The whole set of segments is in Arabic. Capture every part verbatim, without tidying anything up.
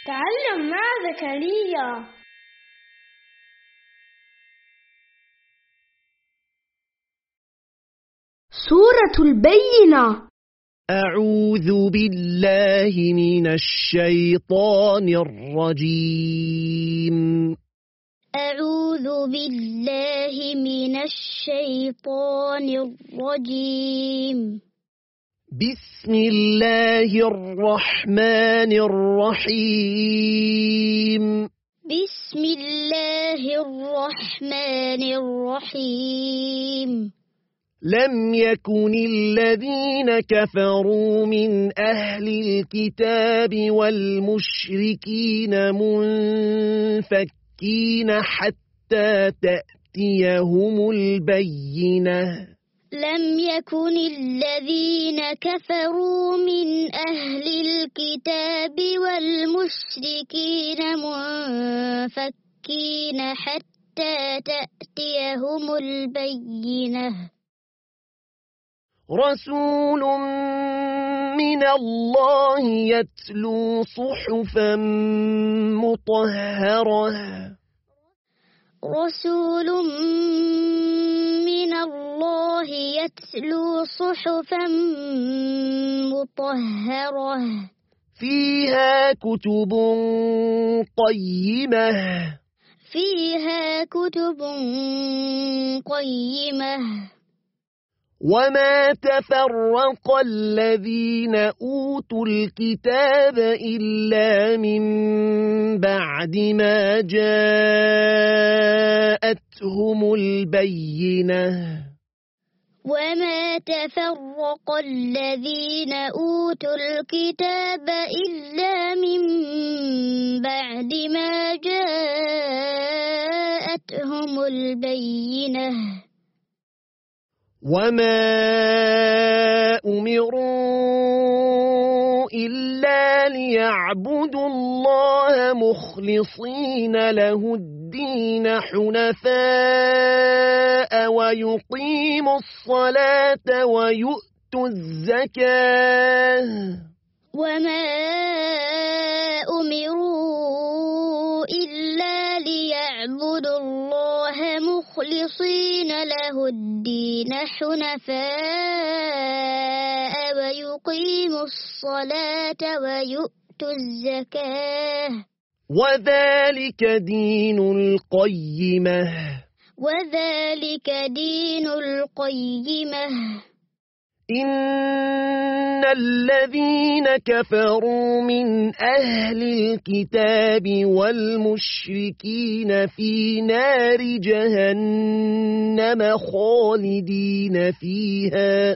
تعلم مع زكريا. سورة البينة. أعوذ بالله من الشيطان الرجيم. أعوذ بالله من الشيطان الرجيم. بسم الله الرحمن الرحيم. بسم الله الرحمن الرحيم. لم يكن الذين كفروا من أهل الكتاب والمشركين منفكين حتى تأتيهم البينة. لم يكن الذين كفروا من أهل الكتاب والمشركين منفكين حتى تأتيهم البينة. رسول من الله يتلو صحفا مطهرة. رسول من الله يتلو صحفا مطهرة. فيها كتب قيمة. فيها كتب قيمة. وما تفرق الذين أوتوا الكتاب إلا من بعد ما جاءتهم البينة. وما تفرق الذين أوتوا الكتاب إلا من بعد ما جاءتهم البينة. وما أمروا إلا ليعبدوا الله مخلصين له الدين حنفاء ويقيموا الصلاة ويؤتوا الزكاة. وما أمروا إلا ليعبدوا الله مخلصين له الدين حنفاء ويقيموا الصلاة ويؤتوا الزكاة. وذلك دين القيمة. وذلك دين القيمة. إن الذين كفروا من أهل الكتاب والمشركين في نار جهنم خالدين فيها.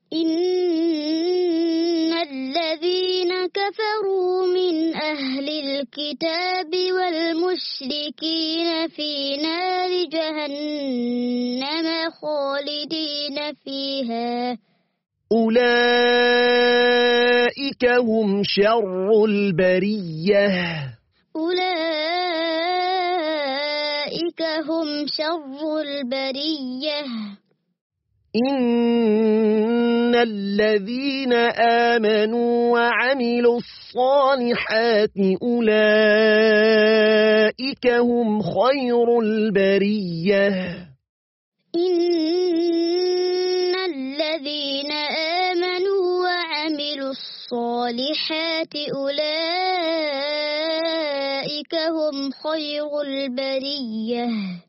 إن الذين كفروا من أهل الكتاب والمشركين في نار جهنم خالدين فيها. أولئك هم شر البرية. أولئك هم شر البرية. إن الذين آمنوا وعملوا الصالحات أولئك هم خير البرية. إن الذين آمنوا وعملوا الصالحات أولئك هم خير البرية.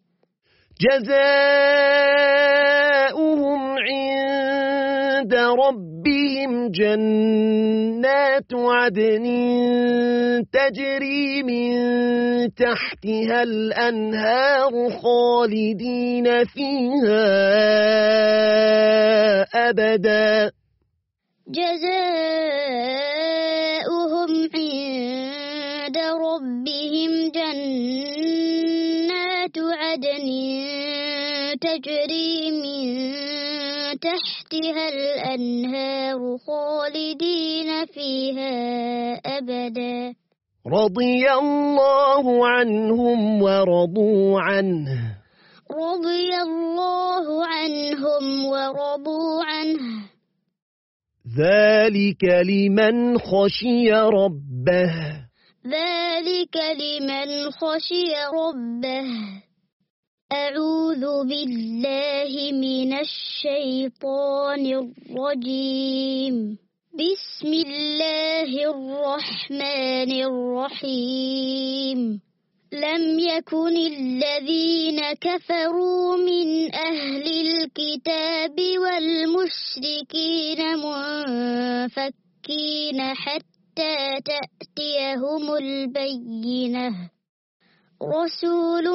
جزاؤهم عند ربهم جنات عدن تجري من تحتها الأنهار خالدين فيها أبدا. جزاؤهم عند ربهم جنات عدن تجري من تحتها الأنهار خالدين فيها أبدا. رضي الله عنهم ورضوا عنه. رضي الله عنهم ورضوا عنه. ذلك لمن خشي ربه. ذلك لمن خشي ربه. أعوذ بالله من الشيطان الرجيم. بسم الله الرحمن الرحيم. لم يكن الذين كفروا من أهل الكتاب والمشركين منفكين حتى تأتيهم البينة. رسول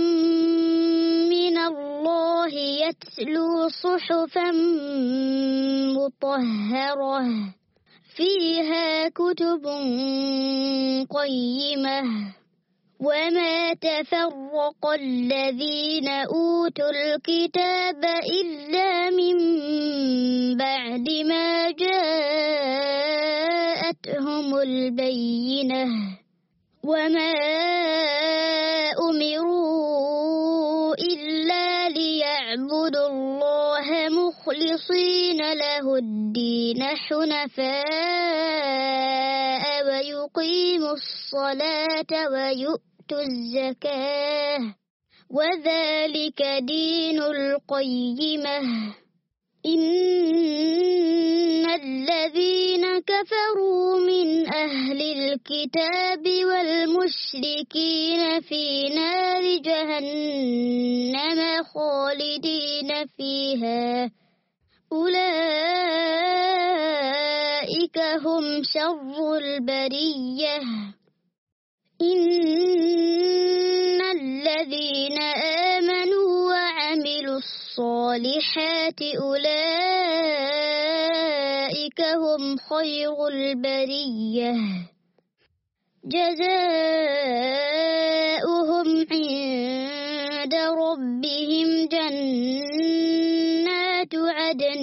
من الله يتلو صحفا مطهرة فيها كتب قيمة. وما تفرق الذين أوتوا الكتاب إلا من بعد ما جاءتهم البينة. وما أمروا إلا ليعبدوا الله مخلصين له الدين حنفاء ويقيموا الصلاة ويؤتوا الزكاة وذلك دين القيمة. إن الذين كفروا من أهل الكتاب والمشركين في نار جهنم خالدين فيها أولئك هم شر البرية. إن الذين آمنوا وعملوا الصالحات أولئك هم خير البرية. جزاؤهم عند ربهم جنات عدن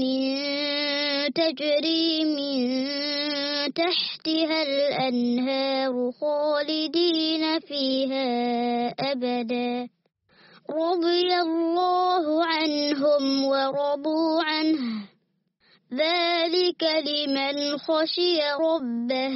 تجري من تحتها الأنهار خالدين فيها أبدا. رضي الله عنهم ورضوا عنه ذلك لمن خشي ربه.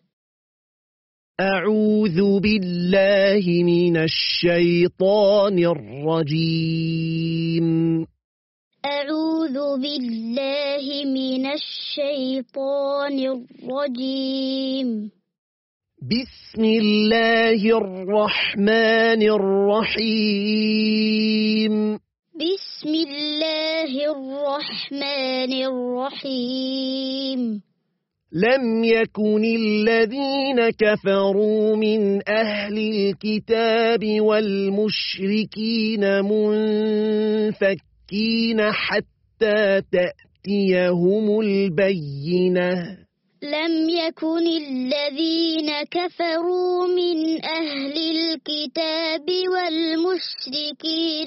أعوذ بالله من الشيطان الرجيم. أعوذ بالله من الشيطان الرجيم. بسم الله الرحمن الرحيم. بسم الله الرحمن الرحيم. لم يكن الذين كفروا من أهل الكتاب والمشركين منفكين حتى تأتيهم البينة. لم يكن الذين كفروا من أهل الكتاب والمشركين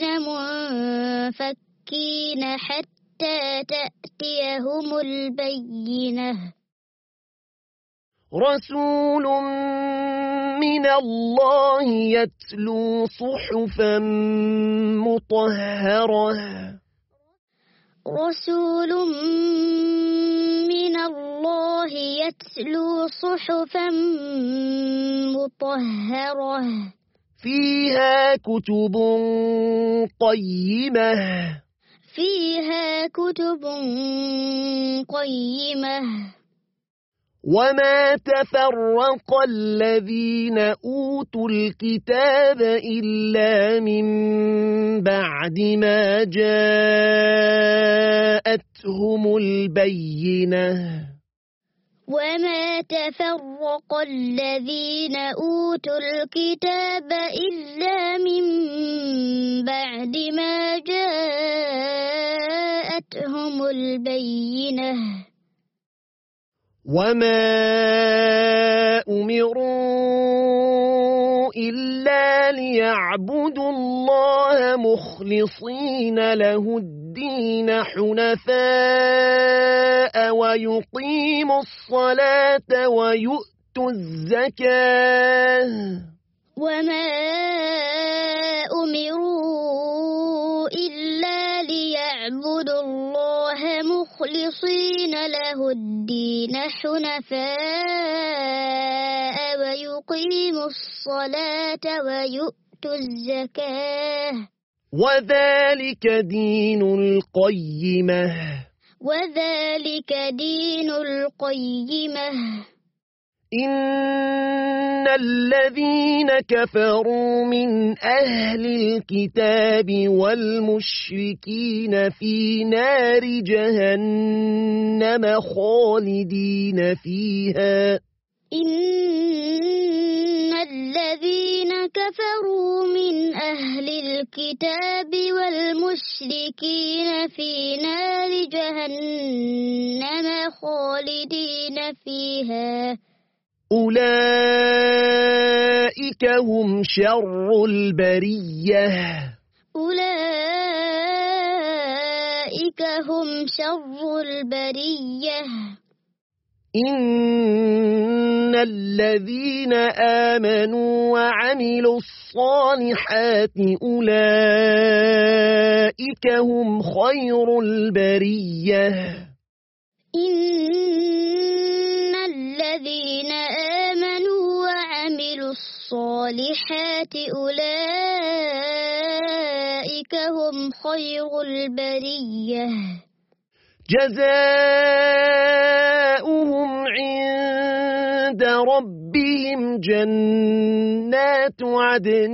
منفكين حتى تأتيهم البينة. رسول من الله يتلو صحفا مطهرة. رسول من الله يتلو صحفا مطهرة فيها كتب قيمة. فيها كتب قيمة. وما تفرق الذين أوتوا الكتاب إلا من بعد ما جاءتهم البينة. وما تفرق الذين أوتوا الكتاب إلا من بعد ما جاءتهم البينة. وما أمروا إلا ليعبدوا الله مخلصين له الدين حنفاء ويقيموا الصلاة ويؤتوا الزكاة. وما أمروا إلا ليعبدوا الله مخلصين له الدين حنفاء ويقيموا ويقيموا الصلاة ويؤتوا الزكاة وذلك دين القيمة وذلك دين القيمة إن الذين كفروا من أهل الكتاب والمشركين في نار جهنم خالدين فيها إن الذين كفروا من أهل الكتاب والمشركين في نار جهنم خالدين فيها أولئك هم شر البرية أولئك هم شر البرية إن الذين آمنوا وعملوا الصالحات أولئك هم خير البرية إن الذين آمنوا وعملوا الصالحات أولئك هم خير البرية جزاؤهم عند ربهم جنات عدن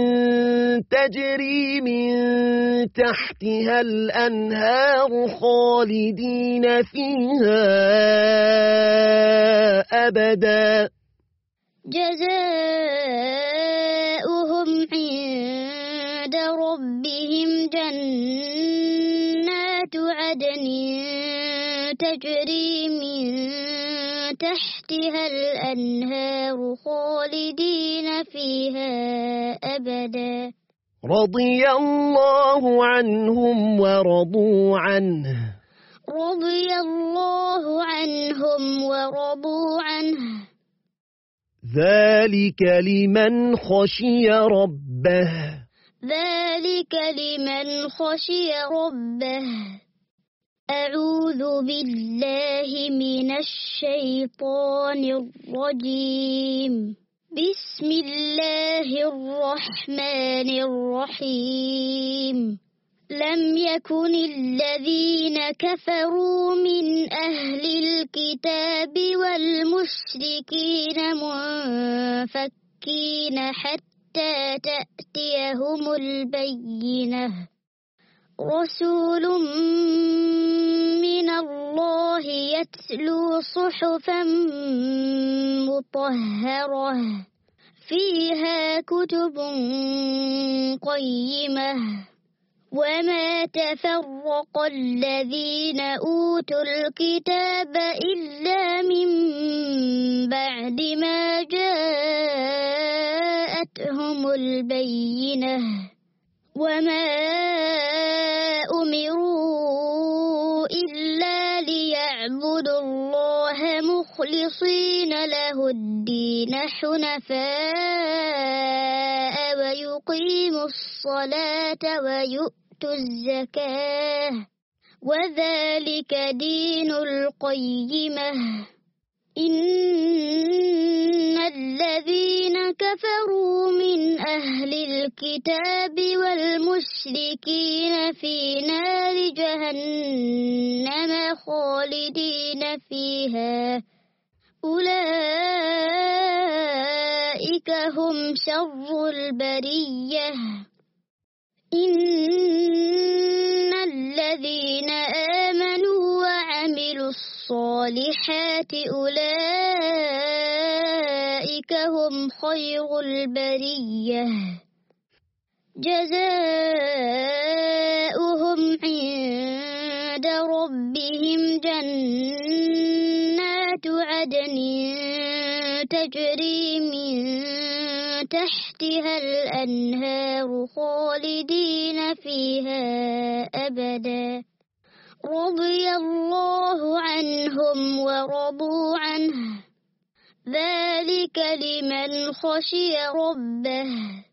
تجري من تحتها الأنهار خالدين فيها أبدا جزاؤهم عند ربهم جنات عدن تجري من تحتها الأنهار خالدين فيها أبدا رضي الله عنهم ورضوا عنه رضي الله عنهم ورضوا عنه ذلك لمن خشي ربه ذلك لمن خشي ربه أعوذ بالله من الشيطان الرجيم بسم الله الرحمن الرحيم لم يكن الذين كفروا من أهل الكتاب والمشركين منفكين حتى تأتيهم البينة رسول من الله يتلو صحفا مطهرة فيها كتب قيمة وما تفرق الذين أوتوا الكتاب إلا من بعد ما جاءتهم البينة وما أمروا إلا ليعبدوا الله مخلصين له الدين حنفاء ويقيموا الصلاة ويؤتوا الزكاة وذلك دين القيمة إن الذين كفروا من أهل الكتاب والمشركين في نار جهنم خالدين فيها أولئك هم شر البرية إن الذين آمنوا وعملوا الصالحات أولئك هم خير البرية جزاؤهم عند ربهم جنات عدن تجري من تحتها الأنهار خالدين فيها أبدا رضي الله عنهم ورضوا عنه ذلك لمن خشي ربه